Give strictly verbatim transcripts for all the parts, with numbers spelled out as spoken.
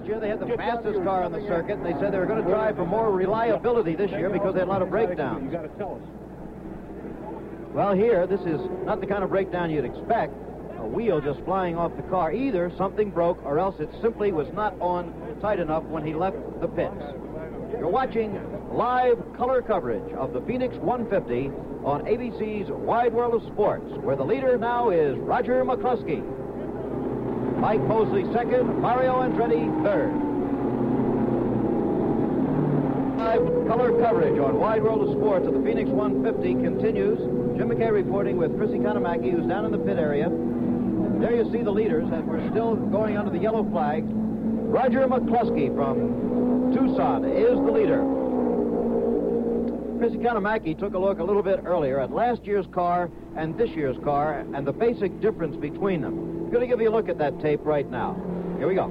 Last year they had the fastest car on the circuit, and they said they were going to try for more reliability this year because they had a lot of breakdowns. You got to tell us. Well, here, this is not the kind of breakdown you'd expect. A wheel just flying off the car. Either something broke or else it simply was not on tight enough when he left the pits. You're watching live color coverage of the Phoenix one fifty on A B C's Wide World of Sports, where the leader now is Roger McCluskey. Mike Mosley second, Mario Andretti third. Live color coverage on Wide World of Sports of the Phoenix one fifty continues. Jim McKay reporting with Chrissy Kanamaki, who's down in the pit area. There you see the leaders, and we're still going under the yellow flag. Roger McCluskey from Tucson is the leader. Chrissy Kanamaki took a look a little bit earlier at last year's car and this year's car and the basic difference between them. I'm going to give you a look at that tape right now. Here we go.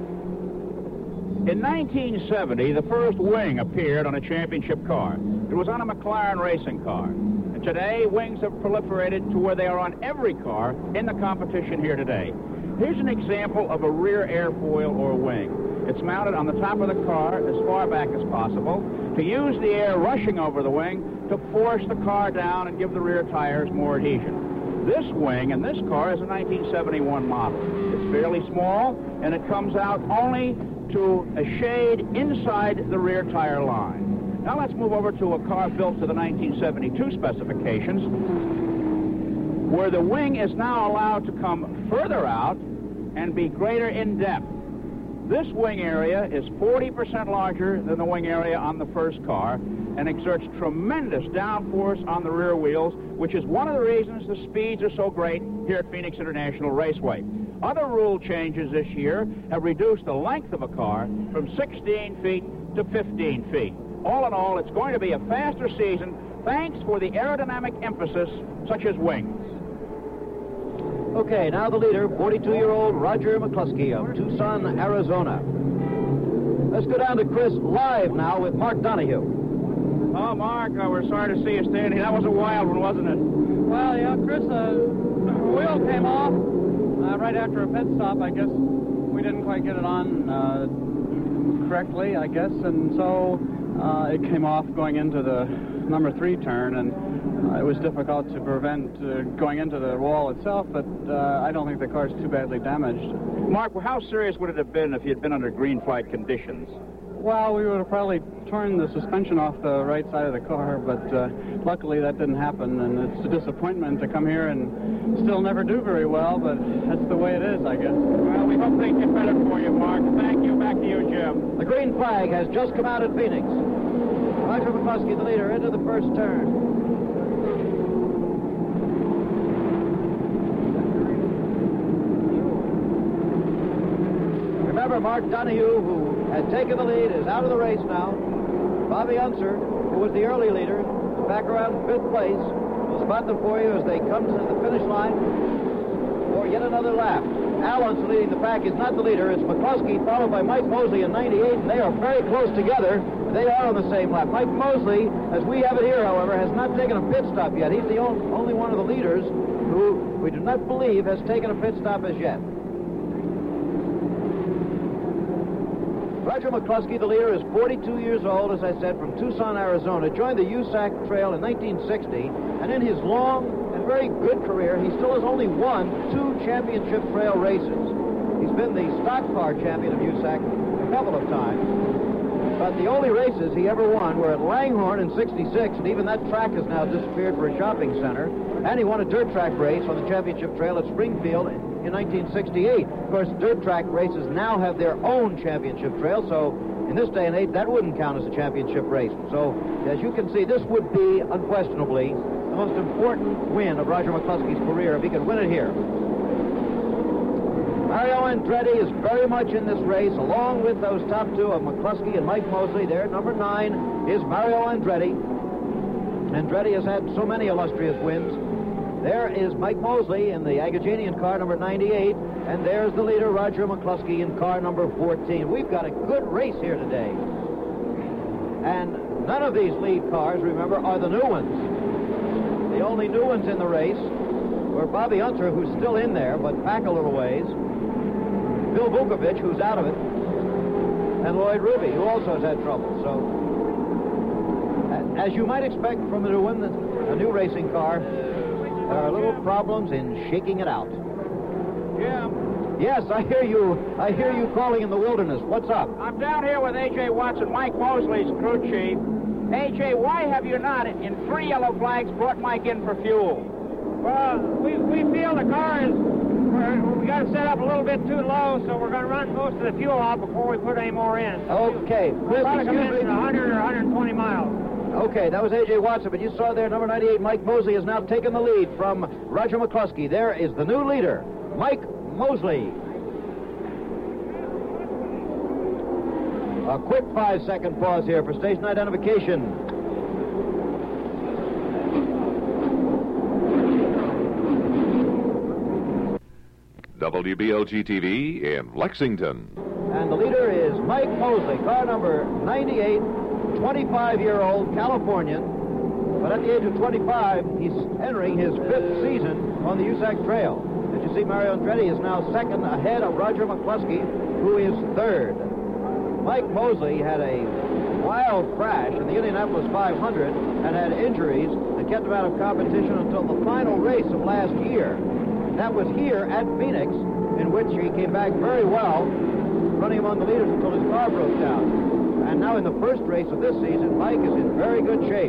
In nineteen seventy, the first wing appeared on a championship car. It was on a McLaren racing car. And today, wings have proliferated to where they are on every car in the competition here today. Here's an example of a rear airfoil or wing. It's mounted on the top of the car as far back as possible to use the air rushing over the wing to force the car down and give the rear tires more adhesion. This wing in this car is a nineteen seventy-one model. It's fairly small, and it comes out only to a shade inside the rear tire line. Now let's move over to a car built to the nineteen seventy-two specifications, where the wing is now allowed to come further out and be greater in depth. This wing area is forty percent larger than the wing area on the first car and exerts tremendous downforce on the rear wheels, which is one of the reasons the speeds are so great here at Phoenix International Raceway. Other rule changes this year have reduced the length of a car from sixteen feet to fifteen feet. All in all, it's going to be a faster season thanks for the aerodynamic emphasis such as wings. Okay, now the leader, forty-two-year-old Roger McCluskey of Tucson, Arizona. Let's go down to Chris live now with Mark Donohue. Oh, Mark, uh, we're sorry to see you standing. That was a wild one, wasn't it? Well, yeah, Chris, uh, the wheel came off uh, right after a pit stop. I guess we didn't quite get it on uh, correctly, I guess, and so uh, it came off going into the number three turn, and uh, it was difficult to prevent uh, going into the wall itself, but uh, I don't think the car's too badly damaged. Mark, well, how serious would it have been if you had been under green flag conditions? Well, we would have probably torn the suspension off the right side of the car, but uh, luckily that didn't happen, and it's a disappointment to come here and still never do very well, but that's the way it is, I guess. Well, we hope things get better for you, Mark. Thank you. Back to you, Jim. The green flag has just come out at Phoenix. Roger McCluskey, the leader, into the first turn. Remember, Mark Donohue, who had taken the lead, is out of the race now. Bobby Unser, who was the early leader, is back around fifth place. We'll spot them for you as they come to the finish line for yet another lap. Allen's leading the pack. Is not the leader. It's McCluskey, followed by Mike Mosley in ninety-eight, and they are very close together. They are on the same lap. Mike Mosley, as we have it here, however, has not taken a pit stop yet. He's the only one of the leaders who we do not believe has taken a pit stop as yet. Roger McCluskey, the leader, is forty-two years old, as I said, from Tucson, Arizona. Joined the U S A C Trail in nineteen sixty, and in his long and very good career, he still has only won two championship trail races. He's been the stock car champion of U S A C a couple of times, but the only races he ever won were at Langhorne in sixty-six, and even that track has now disappeared for a shopping center. And he won a dirt track race on the championship trail at Springfield in nineteen sixty-eight. Of course, dirt track races now have their own championship trail, so in this day and age, that wouldn't count as a championship race. So, as you can see, this would be, unquestionably, the most important win of Roger McCluskey's career if he could win it here. Mario Andretti is very much in this race, along with those top two of McCluskey and Mike Mosley. There, number nine is Mario Andretti. Andretti has had so many illustrious wins. There is Mike Mosley in the Agajanian car, number ninety-eight, and there's the leader, Roger McCluskey, in car number fourteen. We've got a good race here today. And none of these lead cars, remember, are the new ones. The only new ones in the race were Bobby Unser, who's still in there, but back a little ways, Bill Vukovich, who's out of it, and Lloyd Ruby, who also has had trouble. So, as you might expect from a new, one, a new racing car, there are little problems in shaking it out. Yeah. Yes, I hear you. I hear you calling in the wilderness. What's up? I'm down here with A J Watson, Mike Mosley's crew chief. A J, why have you not, in three yellow flags, brought Mike in for fuel? Well, we, we feel the car is, we're, we got it set up a little bit too low, so we're going to run most of the fuel out before we put any more in. Okay. We'll probably come in at one hundred or one hundred twenty miles. Okay, that was A J Watson, but you saw there, number ninety-eight, Mike Mosley, has now taken the lead from Roger McCluskey. There is the new leader, Mike Mosley. A quick five-second pause here for station identification. W B L G T V in Lexington. And the leader is Mike Mosley, car number ninety-eight, twenty-five-year-old Californian. But at the age of twenty-five, he's entering his fifth season on the U S A C Trail. As you see, Mario Andretti is now second ahead of Roger McCluskey, who is third. Mike Mosley had a wild crash in the Indianapolis five hundred and had injuries that kept him out of competition until the final race of last year. That was here at Phoenix, in which he came back very well, running among the leaders until his car broke down. And now in the first race of this season, Mike is in very good shape.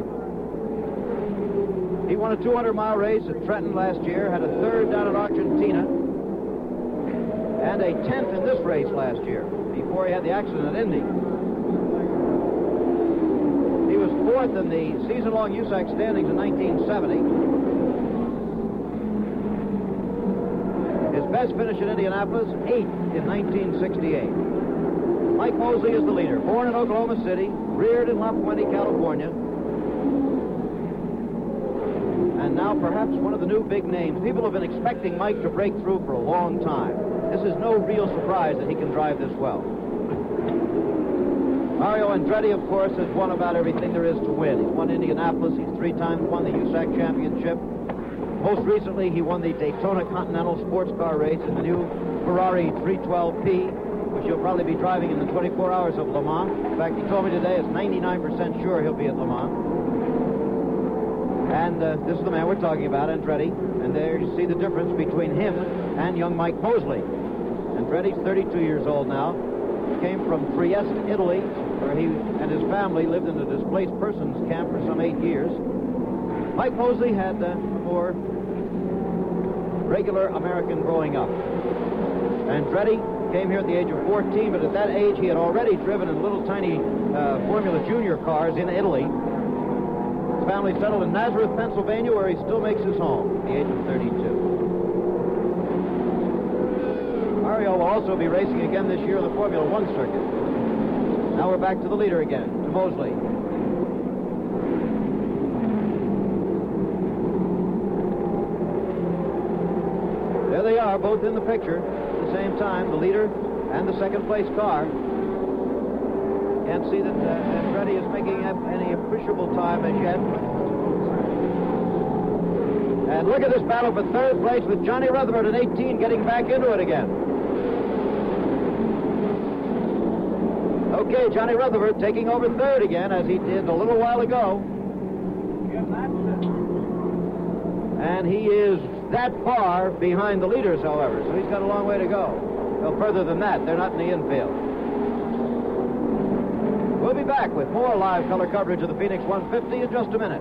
He won a two hundred mile race at Trenton last year, had a third down in Argentina, and a tenth in this race last year, before he had the accident at Indy. He was fourth in the season-long U S A C standings in nineteen seventy. His best finish in Indianapolis, eighth in nineteen sixty-eight. Mike Mosley is the leader. Born in Oklahoma City, reared in La Puente, California. And now perhaps one of the new big names. People have been expecting Mike to break through for a long time. This is no real surprise that he can drive this well. Mario Andretti, of course, has won about everything there is to win. He's won Indianapolis. He's three times won the U S A C championship. Most recently, he won the Daytona Continental Sports Car Race in the new Ferrari three twelve P, which he'll probably be driving in the twenty-four hours of Le Mans. In fact, he told me today it's ninety-nine percent sure he'll be at Le Mans. And uh, this is the man we're talking about, Andretti. And there you see the difference between him and young Mike Mosley. Andretti's thirty-two years old now. Came from Trieste, Italy, where he and his family lived in a displaced persons camp for some eight years. Mike Mosley had uh, more regular American growing up. Andretti came here at the age of fourteen, but at that age he had already driven in little tiny uh, Formula Junior cars in Italy. His family settled in Nazareth, Pennsylvania, where he still makes his home at the age of thirty-two. Mario will also be racing again this year in the Formula One circuit. Now we're back to the leader again, to Mosley. There they are, both in the picture at the same time, the leader and the second place car. Can't see that uh, Andretti is making any appreciable time as yet. And look at this battle for third place with Johnny Rutherford at eighteen getting back into it again. Okay, Johnny Rutherford taking over third again, as he did a little while ago. And he is that far behind the leaders, however, so he's got a long way to go. Well, further than that, they're not in the infield. We'll be back with more live color coverage of the Phoenix one fifty in just a minute.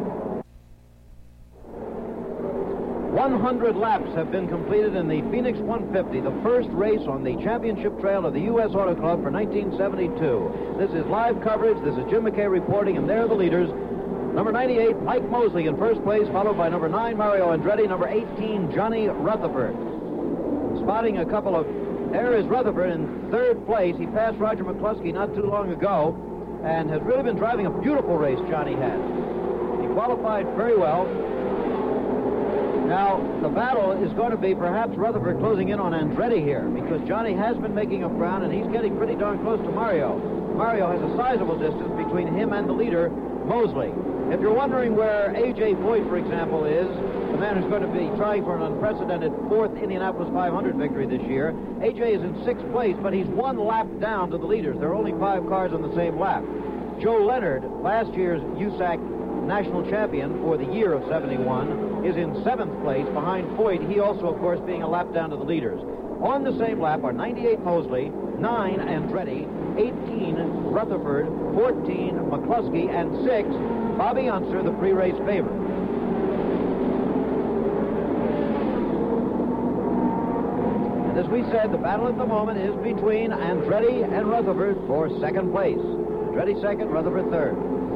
one hundred laps have been completed in the Phoenix one fifty, the first race on the championship trail of the U S Auto Club for nineteen seventy-two. This is live coverage. This is Jim McKay reporting, and they're the leaders. Number ninety-eight, Mike Mosley in first place, followed by number nine, Mario Andretti, number eighteen, Johnny Rutherford. Spotting a couple of... There is Rutherford in third place. He passed Roger McCluskey not too long ago and has really been driving a beautiful race, Johnny has. He qualified very well. Now, the battle is going to be perhaps Rutherford closing in on Andretti here, because Johnny has been making up ground, and he's getting pretty darn close to Mario. Mario has a sizable distance between him and the leader, Mosley. If you're wondering where A J Foyt, for example, is, the man who's going to be trying for an unprecedented fourth Indianapolis five hundred victory this year, A J is in sixth place, but he's one lap down to the leaders. There are only five cars on the same lap. Joe Leonard, last year's U S A C national champion for the year of seventy-one, is in seventh place behind Foyt. He also, of course, being a lap down to the leaders. On the same lap are ninety-eight Mosley, nine Andretti, eighteen Rutherford, fourteen McCluskey, and six Bobby Unser, the pre-race favorite. And as we said, the battle at the moment is between Andretti and Rutherford for second place. Andretti second, Rutherford third.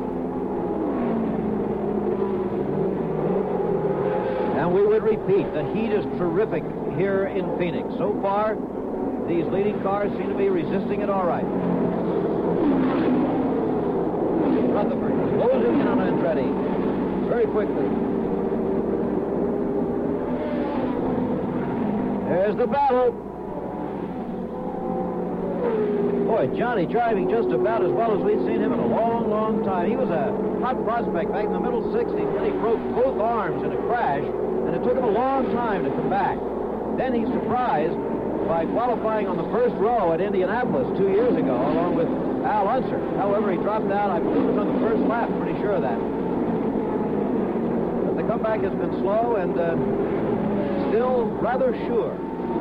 And we would repeat, the heat is terrific here in Phoenix. So far, these leading cars seem to be resisting it all right. Rutherford closing in on Andretti very quickly. There's the battle. Boy, Johnny driving just about as well as we've seen him in a long, long time. He was a hot prospect back in the middle sixties. Then he broke both arms in a crash, and it took him a long time to come back. Then he's surprised by qualifying on the first row at Indianapolis two years ago, along with Al Unser. However, he dropped out, I believe it was on the first lap, pretty sure of that. But the comeback has been slow and uh, still rather sure.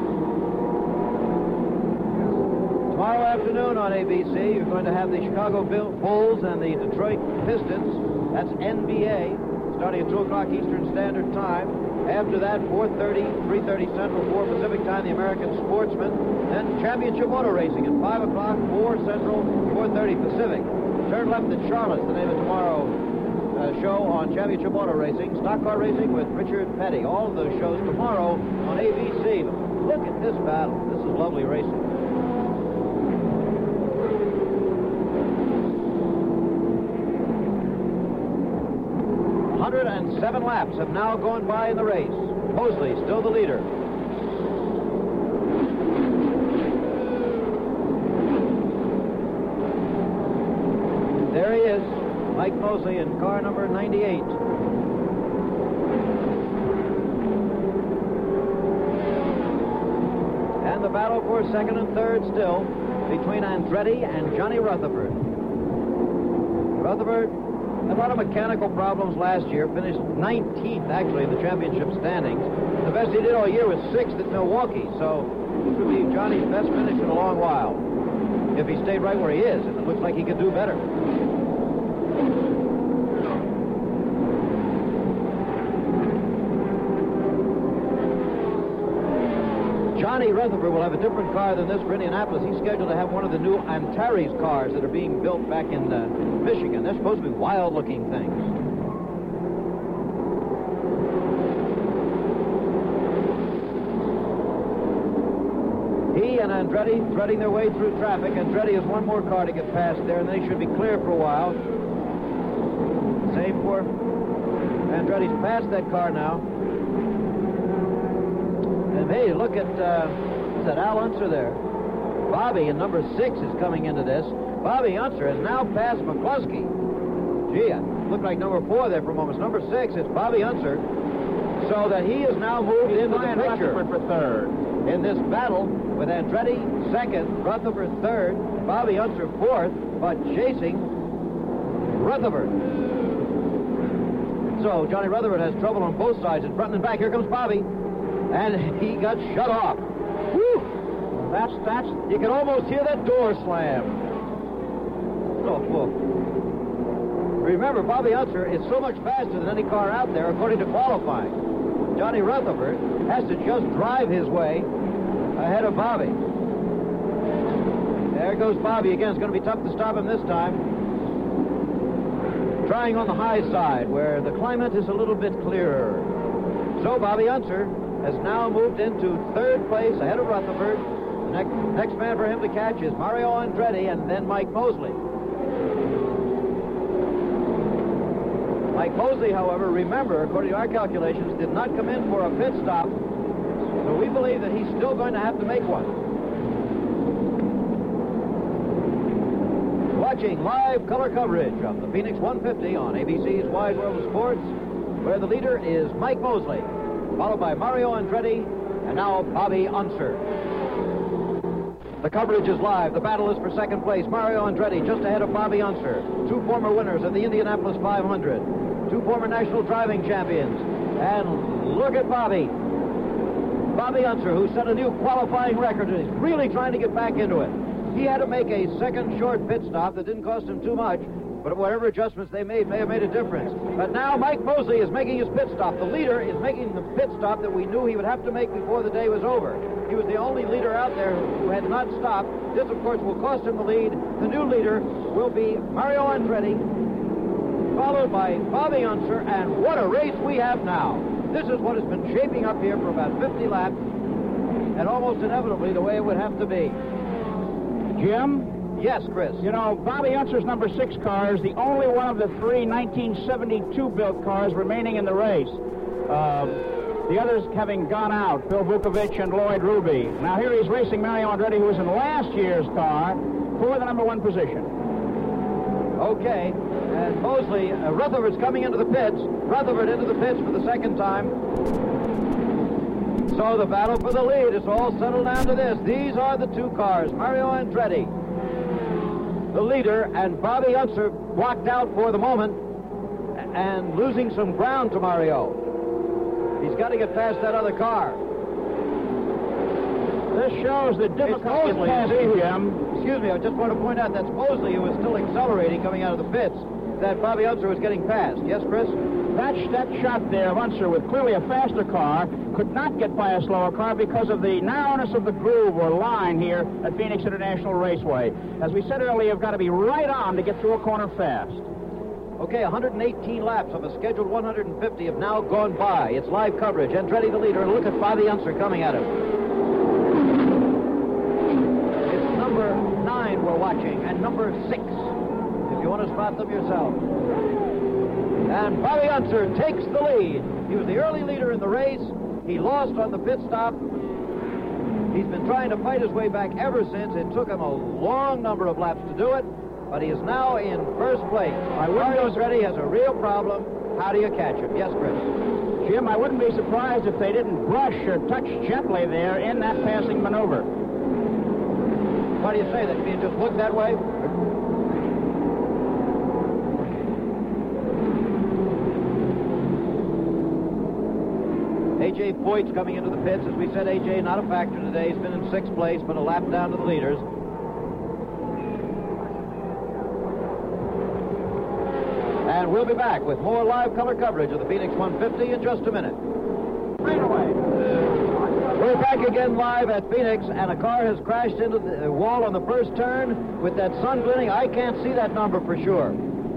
Tomorrow afternoon on A B C, you're going to have the Chicago Bulls and the Detroit Pistons. That's N B A, starting at two o'clock Eastern Standard Time. After that, four thirty, three thirty Central, four Pacific Time, the American Sportsman. Then Championship Auto Racing at five o'clock, four Central, four thirty Pacific. Turn left at Charlotte, the name of tomorrow uh, show on Championship Auto Racing. Stock Car Racing with Richard Petty. All of those shows tomorrow on A B C. Look at this battle. This is lovely racing. one hundred seven laps have now gone by in the race. Mosley still the leader. There he is, Mike Mosley in car number ninety-eight. And the battle for second and third still between Andretti and Johnny Rutherford. Rutherford had a lot of mechanical problems last year, finished nineteenth actually in the championship standings. The best he did all year was sixth at Milwaukee, so this would be Johnny's best finish in a long while if he stayed right where he is, and it looks like he could do better. Johnny Rutherford will have a different car than this for Indianapolis. He's scheduled to have one of the new Antares cars that are being built back in uh, Michigan. They're supposed to be wild-looking things. He and Andretti threading their way through traffic. Andretti has one more car to get past there, and they should be clear for a while. Same for Andretti's past that car now. And hey, look at, uh, is that Al Unser there? Bobby in number six is coming into this. Bobby Unser has now passed McCluskey. Gee, it looked like number four there for a moment. It's number six, it's Bobby Unser. So that he has now moved into the picture for third. In this battle with Andretti second, Rutherford third, Bobby Unser fourth, but chasing Rutherford. So Johnny Rutherford has trouble on both sides, in front and back. Here comes Bobby. And he got shut off. Whew! That's, that's, you can almost hear that door slam. Oh, whoa. Remember, Bobby Unser is so much faster than any car out there, according to qualifying. Johnny Rutherford has to just drive his way ahead of Bobby. There goes Bobby again. It's going to be tough to stop him this time. Trying on the high side, where the climate is a little bit clearer. So Bobby Unser has now moved into third place ahead of Rutherford. The next, next man for him to catch is Mario Andretti and then Mike Mosley. Mike Mosley, however, remember, according to our calculations, did not come in for a pit stop. So we believe that he's still going to have to make one. watching live color coverage of the Phoenix one fifty on A B C's Wide World of Sports, where the leader is Mike Mosley, followed by Mario Andretti, and now Bobby Unser. The coverage is live. The battle is for second place. Mario Andretti just ahead of Bobby Unser, two former winners of the Indianapolis five hundred, two former national driving champions. And look at Bobby. Bobby Unser, who set a new qualifying record, and is really trying to get back into it. He had to make a second short pit stop that didn't cost him too much, but whatever adjustments they made may have made a difference. But now Mike Mosley is making his pit stop. The leader is making the pit stop that we knew he would have to make before the day was over. He was the only leader out there who had not stopped. This, of course, will cost him the lead. The new leader will be Mario Andretti, followed by Bobby Unser, and what a race we have now. This is what has been shaping up here for about fifty laps, and almost inevitably the way it would have to be. Jim? Yes, Chris. You know, Bobby Unser's number six car is the only one of the three nineteen seventy-two built cars remaining in the race. Uh, the others having gone out, Bill Vukovich and Lloyd Ruby. Now here he's racing Mario Andretti, who was in last year's car, for the number one position. Okay, and Mosley, uh, Rutherford's coming into the pits. Rutherford into the pits for the second time. So the battle for the lead is all settled down to this. These are the two cars, Mario Andretti, the leader, and Bobby Unser blocked out for the moment and losing some ground to Mario. He's got to get past that other car. This shows the difficulty of passing him. Excuse me, I just want to point out that's Mosley who was still accelerating coming out of the pits, that Bobby Unser was getting past. Yes, Chris? That, that shot there of Unser with clearly a faster car could not get by a slower car because of the narrowness of the groove or line here at Phoenix International Raceway. As we said earlier, you've got to be right on to get through a corner fast. Okay, one hundred eighteen laps of a scheduled one hundred fifty have now gone by. It's live coverage. Andretti the leader, and look at Bobby Unser coming at him. It's number nine we're watching, and number six, if you want to spot them yourself. And Bobby Unser takes the lead. He was the early leader in the race. He lost on the pit stop. He's been trying to fight his way back ever since. It took him a long number of laps to do it, but he is now in first place. Mario Andretti has a real problem. How do you catch him? Yes, Chris? Jim, I wouldn't be surprised if they didn't brush or touch gently there in that passing maneuver. Why do you say that? Can you just look that way? A J Foyt's coming into the pits. As we said, A J not a factor today. He's been in sixth place, but a lap down to the leaders. And we'll be back with more live color coverage of the Phoenix one fifty in just a minute. Right away. We're back again live at Phoenix, and a car has crashed into the wall on the first turn with that sun glinting. I can't see that number for sure.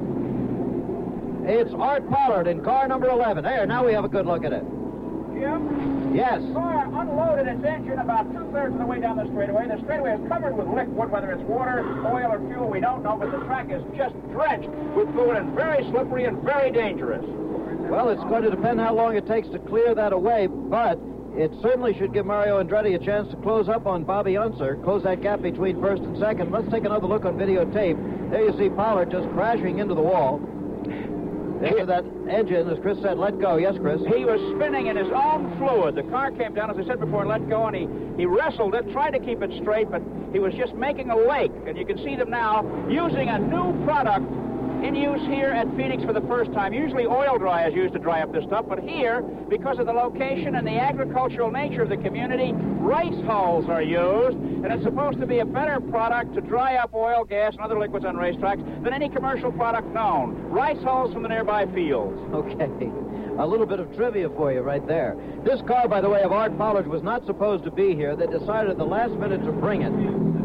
It's Art Pollard in car number eleven. There, now we have a good look at it. Jim? Yes. The car unloaded its engine about two-thirds of the way down the straightaway. The straightaway is covered with liquid, whether it's water, oil, or fuel, we don't know, but the track is just drenched with fluid and very slippery and very dangerous. Well, it's going to depend how long it takes to clear that away, but it certainly should give Mario Andretti a chance to close up on Bobby Unser, close that gap between first and second. Let's take another look on videotape. There you see Pollard just crashing into the wall. After that engine, as Chris said, let go. Yes, Chris? He was spinning in his own fluid. The car came down, as I said before, let go, and he, he wrestled it, tried to keep it straight, but he was just making a lake. And you can see them now using a new product in use here at Phoenix for the first time. Usually oil dry is used to dry up this stuff, but here, because of the location and the agricultural nature of the community, rice hulls are used, and it's supposed to be a better product to dry up oil, gas, and other liquids on racetracks than any commercial product known. Rice hulls from the nearby fields. Okay. A little bit of trivia for you right there. This car, by the way, of Art Pollard was not supposed to be here. They decided at the last minute to bring it.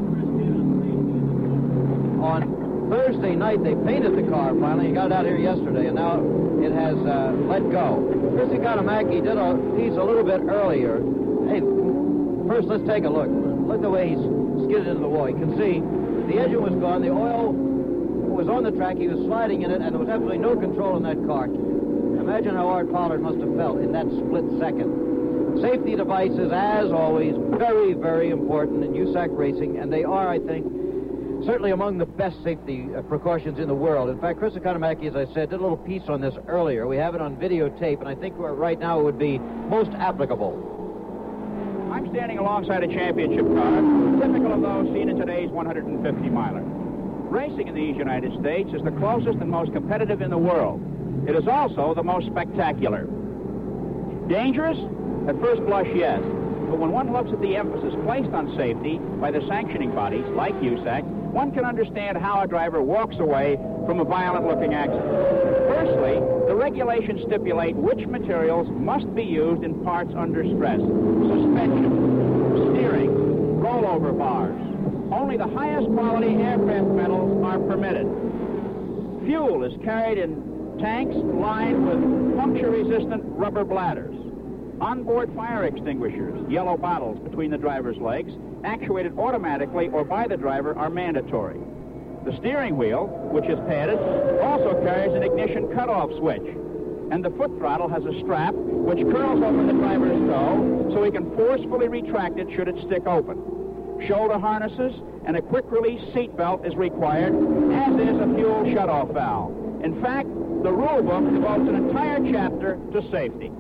On Thursday night, they painted the car finally. He got it out here yesterday, and now it has uh, let go. Chris Economaki did a piece a little bit earlier. Hey, first let's take a look. Look the way he's skidded into the wall. You can see the engine was gone. The oil was on the track. He was sliding in it, and there was absolutely no control in that car. Imagine how Art Pollard must have felt in that split second. Safety devices, as always, very, very important in U S A C racing, and they are, I think, certainly among the best safety uh, precautions in the world. In fact, Chris Economaki, as I said, did a little piece on this earlier. We have it on videotape, and I think right now it would be most applicable. I'm standing alongside a championship car, typical of those seen in today's one hundred fifty miler. Racing in these United States is the closest and most competitive in the world. It is also the most spectacular. Dangerous? At first blush, yes. But when one looks at the emphasis placed on safety by the sanctioning bodies, like U S A C, one can understand how a driver walks away from a violent-looking accident. Firstly, the regulations stipulate which materials must be used in parts under stress. Suspension, steering, rollover bars. Only the highest quality aircraft metals are permitted. Fuel is carried in tanks lined with puncture-resistant rubber bladders. Onboard fire extinguishers, yellow bottles between the driver's legs, actuated automatically or by the driver, are mandatory. The steering wheel, which is padded, also carries an ignition cutoff switch. And the foot throttle has a strap which curls over the driver's toe so he can forcefully retract it should it stick open. Shoulder harnesses and a quick-release seat belt is required, as is a fuel shutoff valve. In fact, the rule book devotes an entire chapter to safety.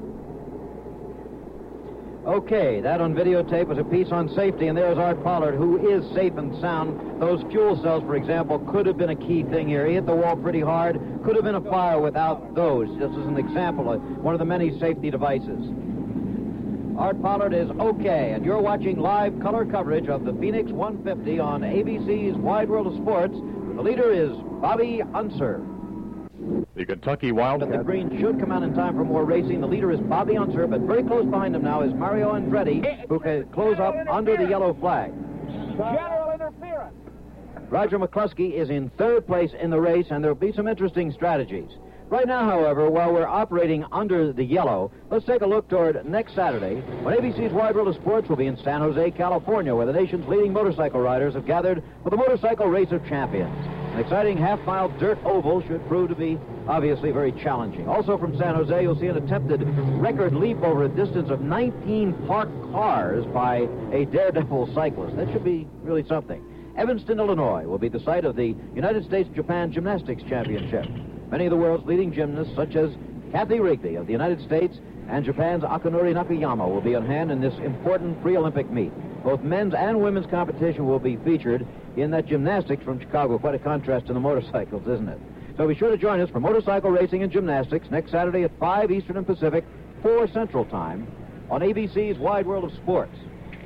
Okay, that on videotape was a piece on safety, and there's Art Pollard, who is safe and sound. Those fuel cells, for example, could have been a key thing here. He hit the wall pretty hard. Could have been a fire without those, just as an example of one of the many safety devices. Art Pollard is okay, and you're watching live color coverage of the Phoenix one fifty on A B C's Wide World of Sports. The leader is Bobby Unser. The Kentucky But Wildcats. the green should come out in time for more racing. The leader is Bobby Unser, but very close behind him now is Mario Andretti, who can close up under the yellow flag. General interference. Roger McCluskey is in third place in the race, and there will be some interesting strategies. Right now, however, while we're operating under the yellow, let's take a look toward next Saturday, when A B C's Wide World of Sports will be in San Jose, California, where the nation's leading motorcycle riders have gathered for the Motorcycle Race of Champions. An exciting half-mile dirt oval should prove to be obviously very challenging. Also from San Jose, you'll see an attempted record leap over a distance of nineteen parked cars by a daredevil cyclist. That should be really something. Evanston, Illinois will be the site of the United States-Japan Gymnastics Championship. Many of the world's leading gymnasts, such as Kathy Rigby of the United States and Japan's Akanori Nakayama, will be on hand in this important pre-Olympic meet. Both men's and women's competition will be featured in that gymnastics from Chicago. Quite a contrast to the motorcycles, isn't it? So be sure to join us for motorcycle racing and gymnastics next Saturday at five Eastern and Pacific, four Central Time on A B C's Wide World of Sports.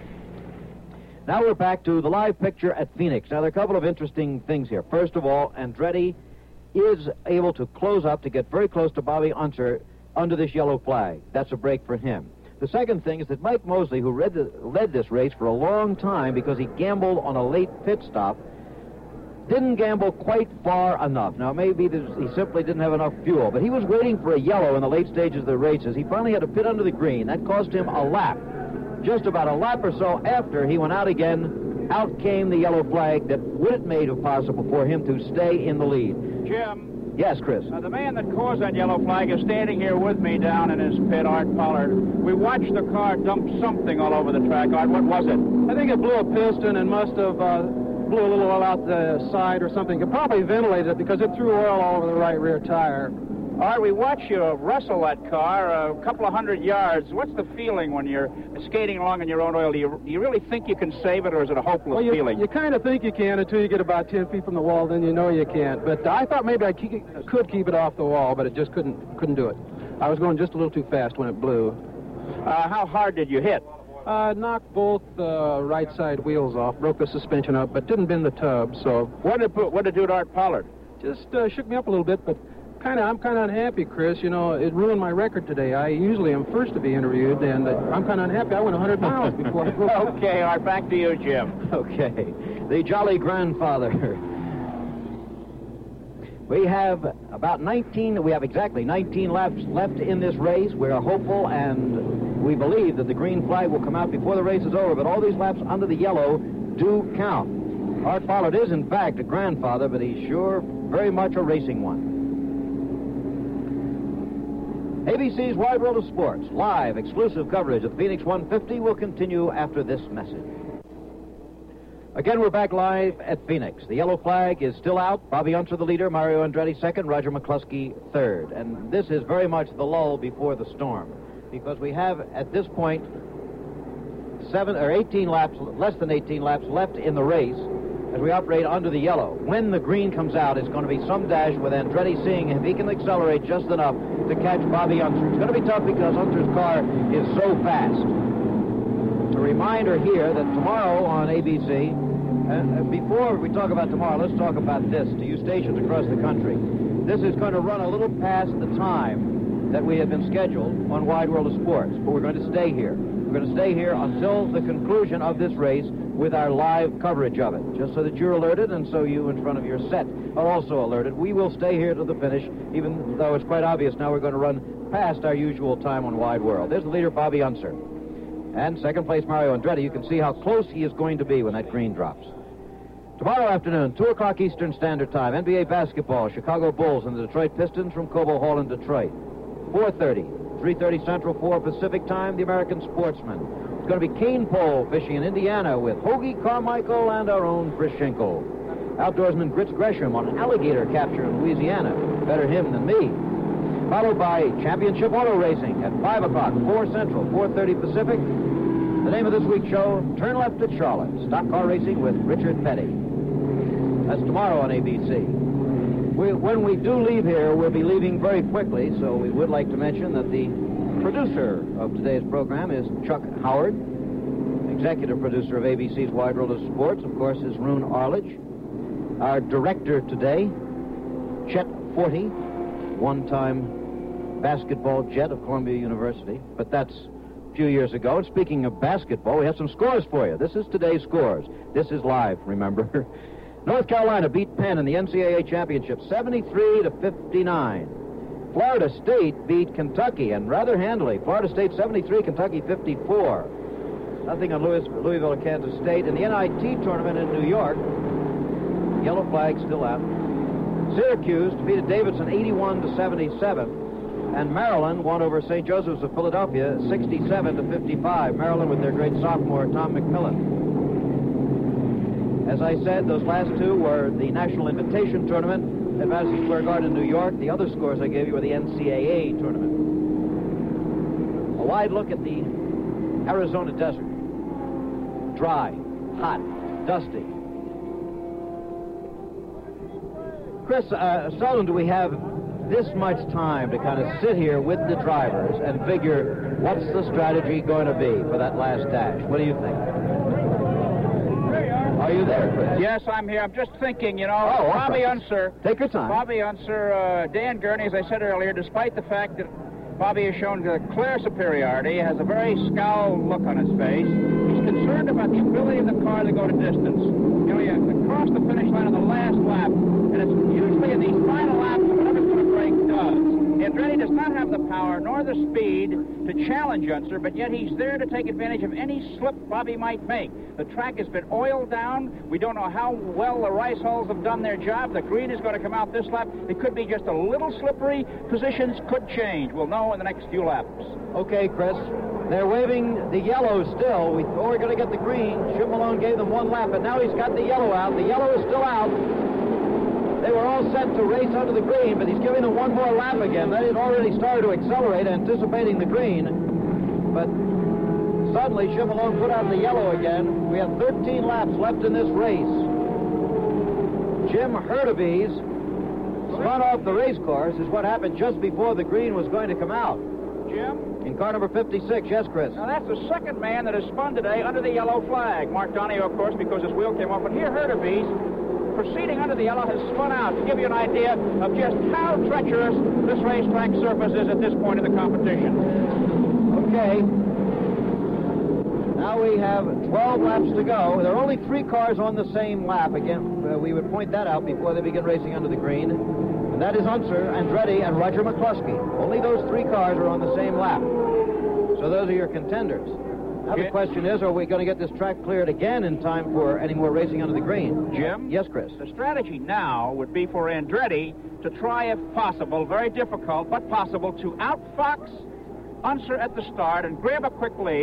Now we're back to the live picture at Phoenix. Now, there are a couple of interesting things here. First of all, Andretti is able to close up to get very close to Bobby Unser under this yellow flag. That's a break for him. The second thing is that Mike Mosley, who read the, led this race for a long time because he gambled on a late pit stop, didn't gamble quite far enough. Now, maybe this, he simply didn't have enough fuel, but he was waiting for a yellow in the late stages of the races. He finally had to pit under the green. That cost him a lap. Just about a lap or so after he went out again, out came the yellow flag that would have made it possible for him to stay in the lead. Jim. Yes, Chris. Uh, the man that caused that yellow flag is standing here with me down in his pit, Art Pollard. We watched the car dump something all over the track. Art, what was it? I think it blew a piston and must have uh, blew a little oil out the side or something. It probably ventilated it because it threw oil all over the right rear tire. Art, we watched you wrestle that car a couple of hundred yards. What's the feeling when you're skating along in your own oil? Do you, do you really think you can save it, or is it a hopeless well, you, feeling? You kind of think you can until you get about ten feet from the wall, then you know you can't. But I thought maybe I keep, could keep it off the wall, but it just couldn't couldn't do it. I was going just a little too fast when it blew. Uh, how hard did you hit? Uh, knocked both uh, right side wheels off, broke the suspension up, but didn't bend the tub, so... What did it, what did it do to Art Pollard? Just uh, shook me up a little bit, but... Kind of, I'm kind of unhappy, Chris. You know, it ruined my record today. I usually am first to be interviewed, and uh, I'm kind of unhappy. I went one hundred miles before I broke. Okay, Art, back to you, Jim. Okay. The Jolly Grandfather. We have about nineteen, we have exactly nineteen laps left in this race. We're hopeful, and we believe that the green flag will come out before the race is over, but all these laps under the yellow do count. Art Pollard is, in fact, a grandfather, but he's sure very much a racing one. A B C's Wide World of Sports, live, exclusive coverage of the Phoenix one fifty will continue after this message. Again, we're back live at Phoenix. The yellow flag is still out. Bobby Unser, the leader. Mario Andretti, second. Roger McCluskey, third. And this is very much the lull before the storm, because we have, at this point, seven or eighteen laps, less than eighteen laps left in the race as we operate under the yellow. When the green comes out, it's going to be some dash with Andretti seeing if he can accelerate just enough to catch Bobby Unser. It's going to be tough because Unser's car is so fast. A reminder here that tomorrow on A B C, and before we talk about tomorrow, let's talk about this to you stations across the country. This is going to run a little past the time that we have been scheduled on Wide World of Sports, but we're going to stay here. We're going to stay here until the conclusion of this race with our live coverage of it, just so that you're alerted and so you in front of your set are also alerted. We will stay here to the finish, even though it's quite obvious now we're going to run past our usual time on Wide World. There's the leader, Bobby Unser. And second place, Mario Andretti. You can see how close he is going to be when that green drops. Tomorrow afternoon, two o'clock Eastern Standard Time, N B A basketball, Chicago Bulls and the Detroit Pistons from Cobo Hall in Detroit. four thirty, three thirty Central, four Pacific Time, the American Sportsman. It's going to be cane pole fishing in Indiana with Hoagie Carmichael and our own Chris Schinkel. Outdoorsman Grits Gresham on alligator capture in Louisiana. Better him than me. Followed by championship auto racing at five o'clock, four Central, four thirty Pacific. The name of this week's show, Turn Left at Charlotte, stock car racing with Richard Petty. That's tomorrow on A B C. We, when we do leave here, we'll be leaving very quickly, so we would like to mention that the producer of today's program is Chuck Howard. Executive producer of A B C's Wide World of Sports, of course, is Roone Arledge. Our director today, Chet Forty, one-time basketball jet of Columbia University, but that's a few years ago. And speaking of basketball, we have some scores for you. This is today's scores. This is live, remember. North Carolina beat Penn in the N C double A championship, seventy-three to fifty-nine. Florida State beat Kentucky, and rather handily. Florida State seventy-three, Kentucky fifty-four. Nothing on Louis, Louisville or Kansas State. In the N I T tournament in New York, yellow flag still out. Syracuse defeated Davidson eighty-one to seventy-seven. And Maryland won over Saint Joseph's of Philadelphia sixty-seven to fifty-five. Maryland with their great sophomore, Tom McMillan. As I said, those last two were the National Invitation Tournament at Madison Square Garden in New York. The other scores I gave you were the N C double A tournament. A wide look at the Arizona desert. Dry, hot, dusty. Chris, uh, seldom do we have this much time to kind of sit here with the drivers and figure what's the strategy going to be for that last dash. What do you think? Are you there, Chris? Yes, I'm here. I'm just thinking, you know, oh, Bobby awesome. Unser. Take your time. Bobby Unser, uh, Dan Gurney, as I said earlier, despite the fact that Bobby has shown clear superiority, has a very scowl look on his face. He's concerned about the ability of the car to go to distance. You know, you cross the finish line on the last lap, and it's usually in these final laps that whatever's going to break does. Andretti does not have the power nor the speed to challenge Unser, but yet he's there to take advantage of any slip Bobby might make. The track has been oiled down. We don't know how well the rice hulls have done their job. The green is going to come out this lap. It could be just a little slippery. Positions could change. We'll know in the next few laps. Okay, Chris. They're waving the yellow still. We thought we were going to get the green. Jim Malone gave them one lap, but now he's got the yellow out. The yellow is still out. They were all set to race under the green, but he's giving them one more lap again. They had already started to accelerate, anticipating the green. But suddenly, Jim Malone put out the yellow again. We have thirteen laps left in this race. Jim Hurtubise spun off the race course is what happened just before the green was going to come out. Jim? In car number fifty-six, yes, Chris. Now, that's the second man that has spun today under the yellow flag. Mark Donohue, of course, because his wheel came off. But here, Hurtubise, proceeding under the yellow, has spun out to give you an idea of just how treacherous this racetrack surface is at this point of the competition. Okay. Now we have twelve laps to go. There are only three cars on the same lap. Again, uh, we would point that out before they begin racing under the green. And that is Unser, Andretti, and Roger McCluskey. Only those three cars are on the same lap. So those are your contenders. Now the question is, are we going to get this track cleared again in time for any more racing under the green? Jim? Yes, Chris. The strategy now would be for Andretti to try, if possible, very difficult, but possible, to outfox Unser at the start and grab a quick lead,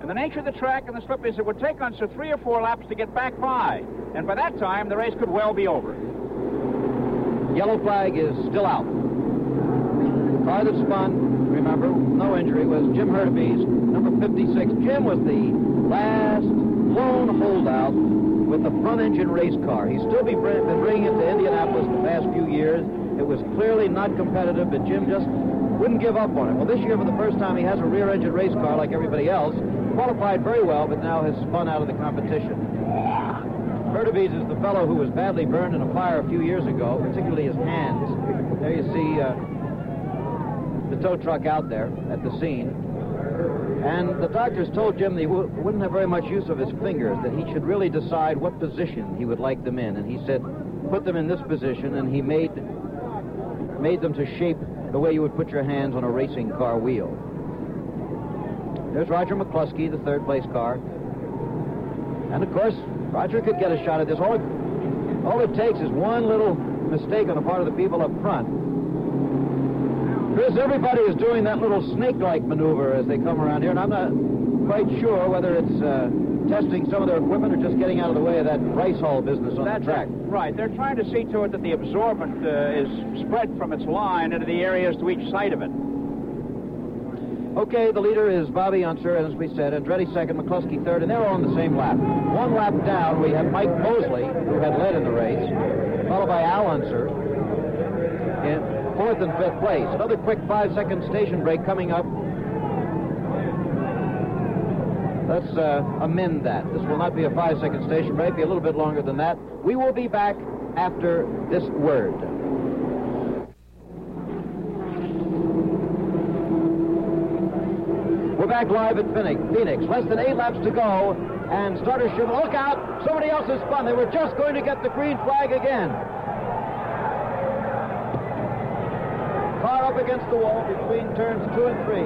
And the nature of the track and the slip is it would take on so three or four laps to get back by. And by that time, the race could well be over. Yellow flag is still out. The car that spun, remember, no injury, was Jim Hurtubise, number fifty-six. Jim was the last lone holdout with the front engine race car. He's still been bringing it to Indianapolis the past few years. It was clearly not competitive, but Jim just wouldn't give up on it. Well, this year, for the first time, he has a rear engine race car like everybody else. Qualified very well, but now has spun out of the competition. Hurtubise is the fellow who was badly burned in a fire a few years ago, particularly his hands. There you see uh, the tow truck out there at the scene. And the doctors told Jim that he w wouldn't have very much use of his fingers, that he should really decide what position he would like them in. And he said, put them in this position, and he made, made them to shape the way you would put your hands on a racing car wheel. There's Roger McCluskey, the third place car. And of course, Roger could get a shot at this. All it, all it takes is one little mistake on the part of the people up front. Chris, everybody is doing that little snake-like maneuver as they come around here, and I'm not quite sure whether it's uh, testing some of their equipment or just getting out of the way of that rice hull business on That's the track. Right. They're trying to see to it that the absorbent uh, is spread from its line into the areas to each side of it. Okay, the leader is Bobby Unser, as we said, Andretti second, McCluskey third, and they're all on the same lap. One lap down, we have Mike Mosley, who had led in the race, followed by Al Unser in fourth and fifth place. Another quick five-second station break coming up. Let's uh, amend that. This will not be a five-second station break, be a little bit longer than that. We will be back after this word. We're back live at Phoenix. Less than eight laps to go, and starters should look out. Somebody else has spun. They were just going to get the green flag again. Car up against the wall between turns two and three.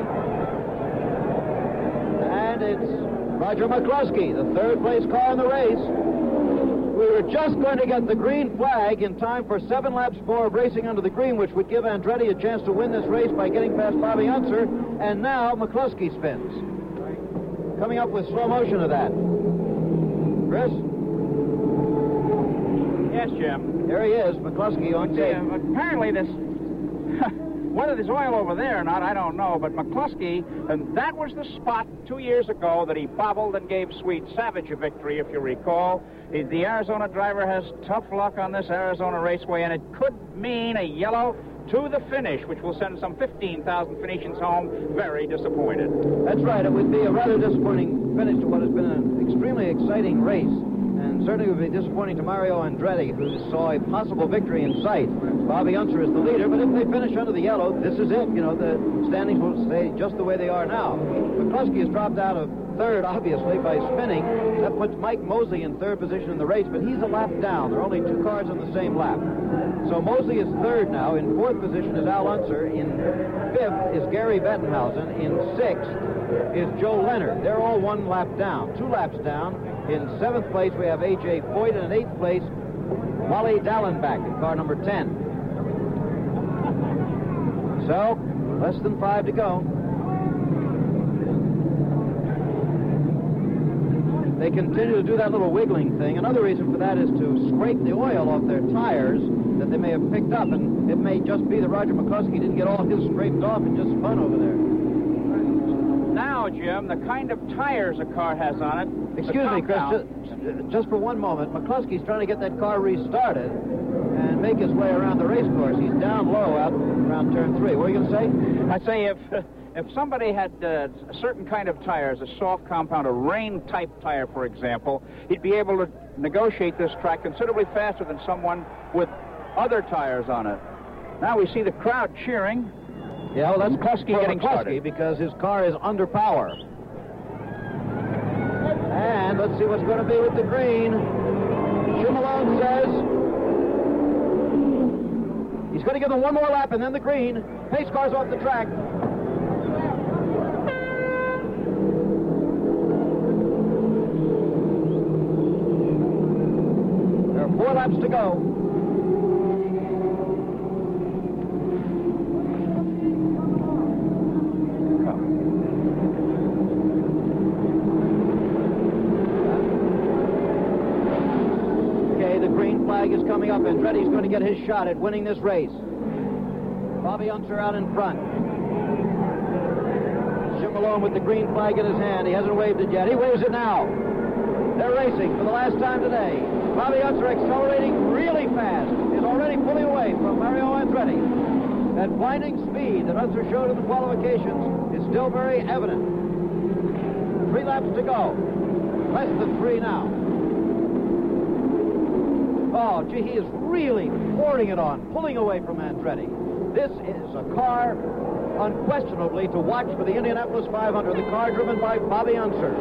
And it's Roger McCluskey, the third place car in the race. We were just going to get the green flag in time for seven laps more of racing under the green, which would give Andretti a chance to win this race by getting past Bobby Unser. And now McCluskey spins. Coming up with slow motion of that. Chris? Yes, Jim. There he is, McCluskey on tape. Yeah, apparently this... Whether there's oil over there or not, I don't know, but McCluskey, and that was the spot two years ago that he bobbled and gave Sweet Savage a victory, if you recall. He, the Arizona driver has tough luck on this Arizona raceway, and it could mean a yellow to the finish, which will send some fifteen thousand Phoenicians home very disappointed. That's right. It would be a rather disappointing finish to what has been an extremely exciting race. And certainly would be disappointing to Mario Andretti, who saw a possible victory in sight. Bobby Unser is the leader, but if they finish under the yellow, this is it. You know, the standings will stay just the way they are now. McCluskey has dropped out of third, obviously, by spinning. That puts Mike Mosley in third position in the race, but he's a lap down. There are only two cars on the same lap. So Mosley is third now. In fourth position is Al Unser. In fifth is Gary Bettenhausen. In sixth is Joe Leonard. They're all one lap down, two laps down. In seventh place, we have A J Foyt, and in eighth place, Wally Dallenbach in car number ten. So, less than five to go. They continue to do that little wiggling thing. Another reason for that is to scrape the oil off their tires that they may have picked up, and it may just be that Roger McCluskey didn't get all his scraped off and just spun over there. Now, Jim, the kind of tires a car has on it... Excuse me, Chris, just, just for one moment. McCluskey's trying to get that car restarted and make his way around the race course. He's down low out around turn three. What are you going to say? I say if if somebody had uh, a certain kind of tires, a soft compound, a rain-type tire, for example, he'd be able to negotiate this track considerably faster than someone with other tires on it. Now we see the crowd cheering. Yeah, well, that's McCluskey for getting McCluskey started. because his car is under power. And let's see what's going to be with the green. Jim Malone says he's going to give them one more lap and then the green. Pace car's off the track. There are four laps to go. flag is coming up. Andretti's going to get his shot at winning this race. Bobby Unser out in front. Jim Malone with the green flag in his hand. He hasn't waved it yet. He waves it now. They're racing for the last time today. Bobby Unser accelerating really fast. Is already pulling away from Mario Andretti. That blinding speed that Unser showed in the qualifications is still very evident. Three laps to go. Less than three now. Oh, gee, he is really pouring it on, pulling away from Andretti. This is a car, unquestionably, to watch for the Indianapolis five hundred, the car driven by Bobby Unser.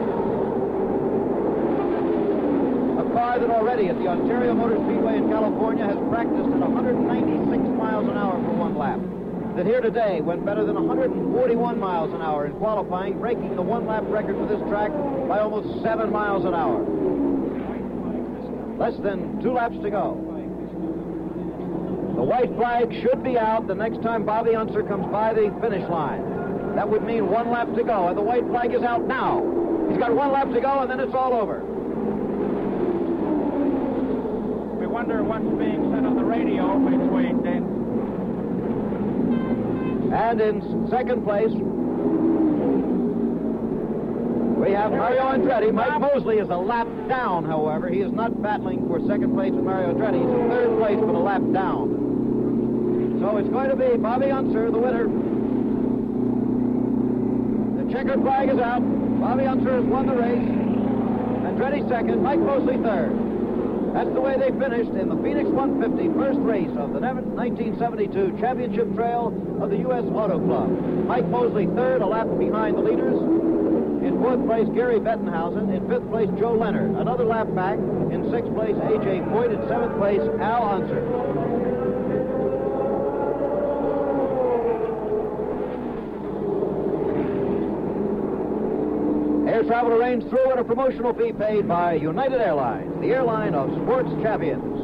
A car that already at the Ontario Motor Speedway in California has practiced at one hundred ninety-six miles an hour for one lap. That here today went better than one hundred forty-one miles an hour in qualifying, breaking the one-lap record for this track by almost seven miles an hour. Less than two laps to go. The white flag should be out the next time Bobby Unser comes by the finish line. That would mean one lap to go, and the white flag is out now. He's got one lap to go, and then it's all over. We wonder what's being said on the radio between then. And in second place, we have Mario Andretti. Mike Mosley is a lap down, however. He is not battling for second place with Mario Andretti. He's in third place, but a lap down. So it's going to be Bobby Unser, the winner. The checkered flag is out. Bobby Unser has won the race. Andretti second, Mike Mosley third. That's the way they finished in the Phoenix one fifty, first race of the nineteen seventy-two Championship Trail of the U S Auto Club. Mike Mosley third, a lap behind the leaders. In fourth place, Gary Bettenhausen. In fifth place, Joe Leonard. Another lap back. In sixth place, A J Foyt. In seventh place, Al Unser. Air travel arranged through and a promotional fee paid by United Airlines, the airline of sports champions.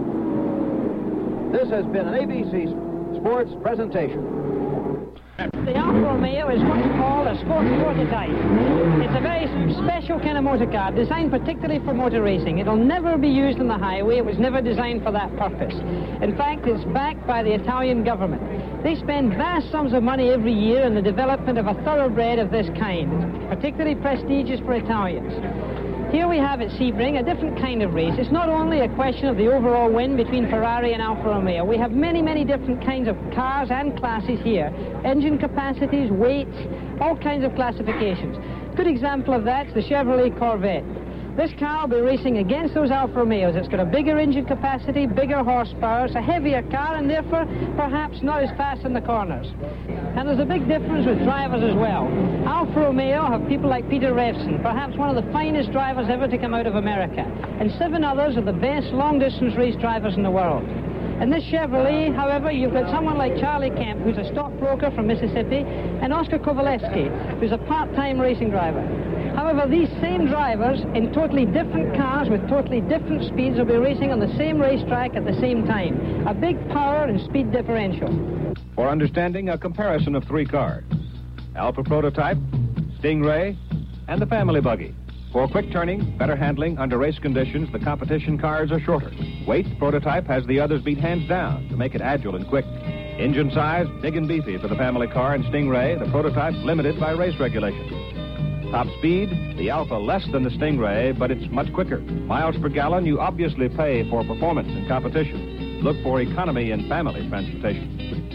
This has been an A B C Sports presentation. The Alfa Romeo is what's called a sports prototype. It's a very special kind of motor car, designed particularly for motor racing. It'll never be used on the highway. It was never designed for that purpose. In fact, it's backed by the Italian government. They spend vast sums of money every year in the development of a thoroughbred of this kind. It's particularly prestigious for Italians. Here we have at Sebring a different kind of race. It's not only a question of the overall win between Ferrari and Alfa Romeo. We have many, many different kinds of cars and classes here. Engine capacities, weights, all kinds of classifications. Good example of that is the Chevrolet Corvette. This car will be racing against those Alfa Romeos. It's got a bigger engine capacity, bigger horsepower. It's a heavier car and therefore perhaps not as fast in the corners. And there's a big difference with drivers as well. Alfa Romeo have people like Peter Revson, perhaps one of the finest drivers ever to come out of America. And seven others are the best long-distance race drivers in the world. In this Chevrolet, however, you've got someone like Charlie Kemp, who's a stockbroker from Mississippi, and Oscar Kovaleski, who's a part-time racing driver. However, these same drivers in totally different cars with totally different speeds will be racing on the same racetrack at the same time. A big power and speed differential. For understanding, a comparison of three cars. Alfa Prototype, Stingray, and the Family Buggy. For quick turning, better handling under race conditions, the competition cars are shorter. Weight, Prototype has the others beat hands down to make it agile and quick. Engine size, big and beefy for the family car and Stingray, the Prototype limited by race regulations. Top speed, the Alfa less than the Stingray, but it's much quicker. Miles per gallon, you obviously pay for performance in competition. Look for economy in family transportation.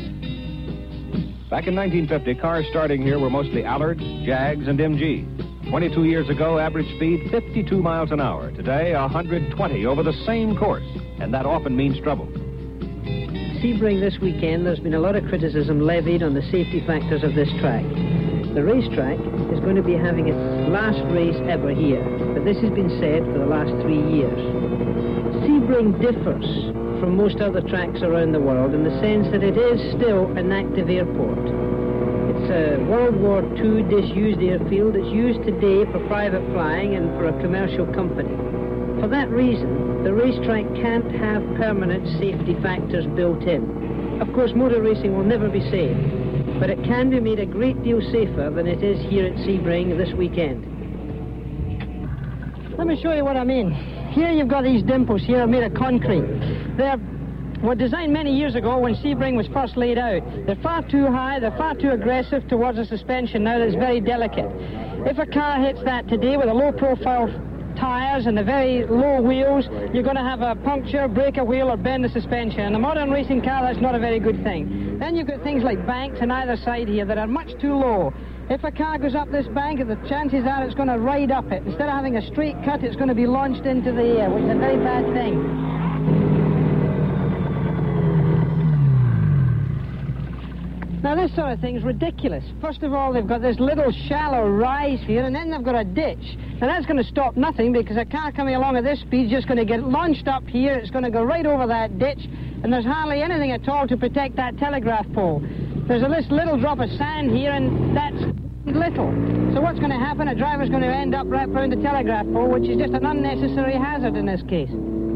Back in nineteen fifty, cars starting here were mostly Allards, Jags, and M G. twenty-two years ago, average speed fifty-two miles an hour. Today, one hundred twenty over the same course, and that often means trouble. Sebring this weekend, there's been a lot of criticism levied on the safety factors of this track. The racetrack is going to be having its last race ever here, but this has been said for the last three years. Sebring differs from most other tracks around the world in the sense that it is still an active airport. It's a World War Two disused airfield. It's used today for private flying and for a commercial company. For that reason, the racetrack can't have permanent safety factors built in. Of course, motor racing will never be safe, but it can be made a great deal safer than it is here at Sebring this weekend. Let me show you what I mean. Here you've got these dimples here made of concrete. They're were designed many years ago when Sebring was first laid out. They're far too high, they're far too aggressive towards a suspension now that's very delicate. If a car hits that today with a low-profile tires and the very low wheels, you're going to have a puncture, break a wheel, or bend the suspension. In a modern racing car, that's not a very good thing. Then you've got things like banks on either side here that are much too low. If a car goes up this bank, the chances are it's going to ride up it. Instead of having a straight cut, it's going to be launched into the air, which is a very bad thing. Now, this sort of thing's ridiculous. First of all, they've got this little shallow rise here, and then they've got a ditch. Now, that's going to stop nothing, because a car coming along at this speed is just going to get launched up here. It's going to go right over that ditch, and there's hardly anything at all to protect that telegraph pole. There's a this little drop of sand here, and that's little. So what's going to happen? A driver's going to end up right around the telegraph pole, which is just an unnecessary hazard in this case.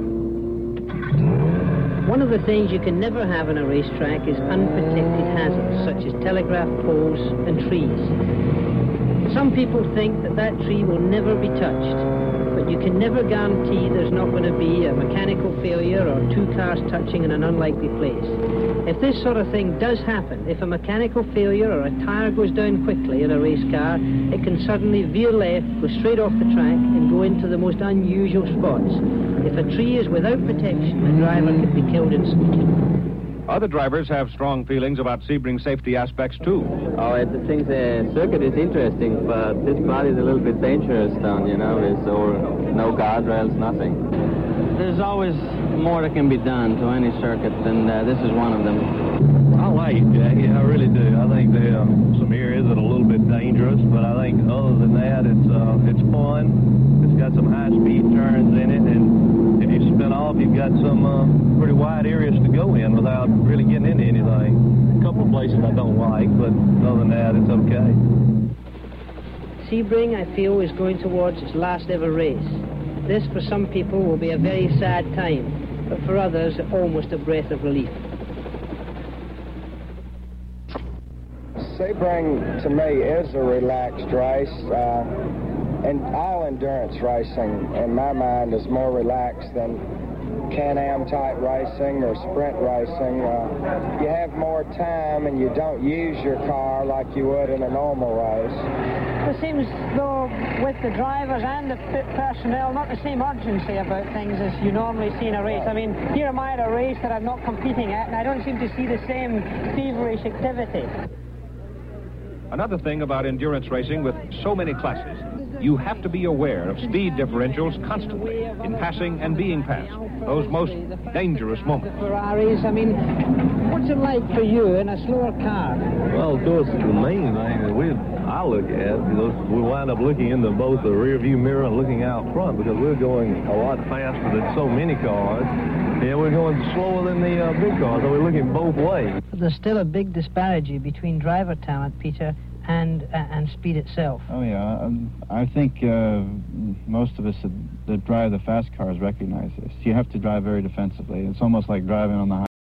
One of the things you can never have on a racetrack is unprotected hazards, such as telegraph poles and trees. Some people think that that tree will never be touched, but you can never guarantee there's not going to be a mechanical failure or two cars touching in an unlikely place. If this sort of thing does happen, if a mechanical failure or a tire goes down quickly in a race car, it can suddenly veer left, go straight off the track, and go into the most unusual spots. If a tree is without protection, the driver could be killed instantly. Other drivers have strong feelings about Sebring safety aspects, too. Oh, I think the circuit is interesting, but this part is a little bit dangerous down, you know, there's or no guardrails, nothing. There's always more that can be done to any circuit, and uh, this is one of them. I like it, Jackie, I really do. I think there are some areas that are a little bit dangerous, but I think other than that, it's uh, it's fun. It's got some high-speed turns in it, and if you spin off, you've got some uh, pretty wide areas to go in without really getting into anything. A couple of places I don't like, but other than that, it's okay. Sebring, I feel, is going towards its last ever race. This, for some people, will be a very sad time, but for others, almost a breath of relief. Sebring, to me, is a relaxed race. Uh, and all endurance racing, in my mind, is more relaxed than Can-Am type racing or sprint racing. Uh, you have more time and you don't use your car like you would in a normal race. It seems, though, with the drivers and the pit personnel, not the same urgency about things as you normally see in a race. I mean, here am I at a race that I'm not competing at, and I don't seem to see the same feverish activity. Another thing about endurance racing with so many classes, you have to be aware of speed differentials constantly in passing and being passed, those most dangerous moments. Ferraris, I mean, what's it like for you in a slower car? Well, of course, the main thing that we I look at, you know, we wind up looking into both the rear view mirror and looking out front because we're going a lot faster than so many cars. Yeah, we're going slower than the uh, big cars, so we're looking both ways. But there's still a big disparity between driver talent, Peter, and uh, and speed itself. Oh, yeah. Um, I think uh, most of us that, that drive the fast cars recognize this. You have to drive very defensively. It's almost like driving on the highway.